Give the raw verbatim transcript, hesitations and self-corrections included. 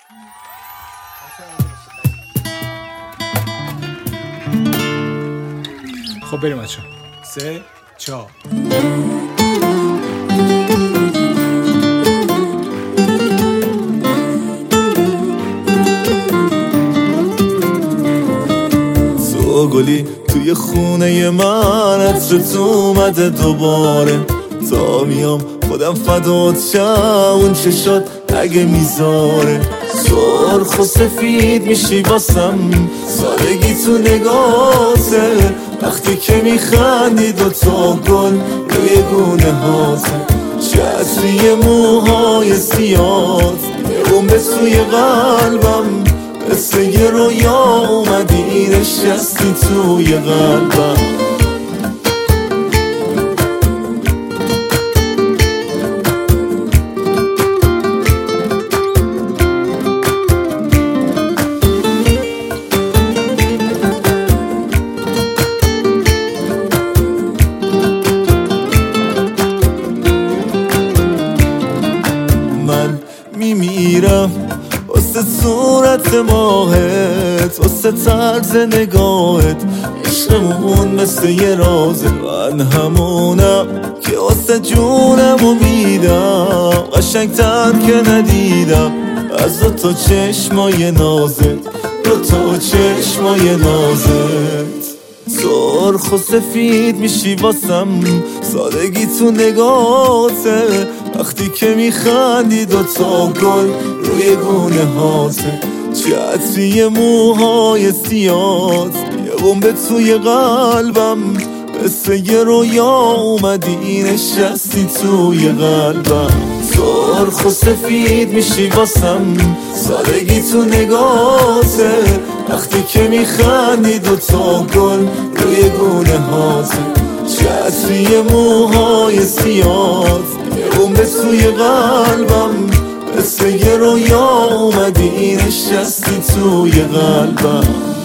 خب بریم بچه‌ها. سه چهار. تو گلی توی خونه من، عطر تو اومده دوباره. تا میام خودم فدات شم، اون چشات اگه میذاره. سرخ و سفید میشی واسم، سادگی تو نگاته. وقتی که میخندی دوتا گل روی گونه هاته. چتری موهای سیاد یه به توی قلبم، مثل یه رویا اومدی نشستی توی قلبم. من میمیرم واسه صورت ماهت، واسه طرز نگاهت. عشقمون مثل یه رازه، من همونم که واسه جونمو میدم. قشنگ‌تر که ندیدم از دو تا چشمای نازت، دو تا چشمای نازت. سرخ و سفید میشی واسم، سادگی تو نگاته. وقتی که میخندی دوتا گل روی گونه هاته. چتری موهای سیاد یه بمب توی قلبم، مثل یه رویا اومدی نشستی توی قلبم. سرخ و سفید میشی واسم، سادگی تو نگاته. وقتی که میخندی دوتا گل روی گونه هاته. چتری موهای سیاد یه بمب توی قلبم، مثل یه رویا اومدی نشستی توی قلبم.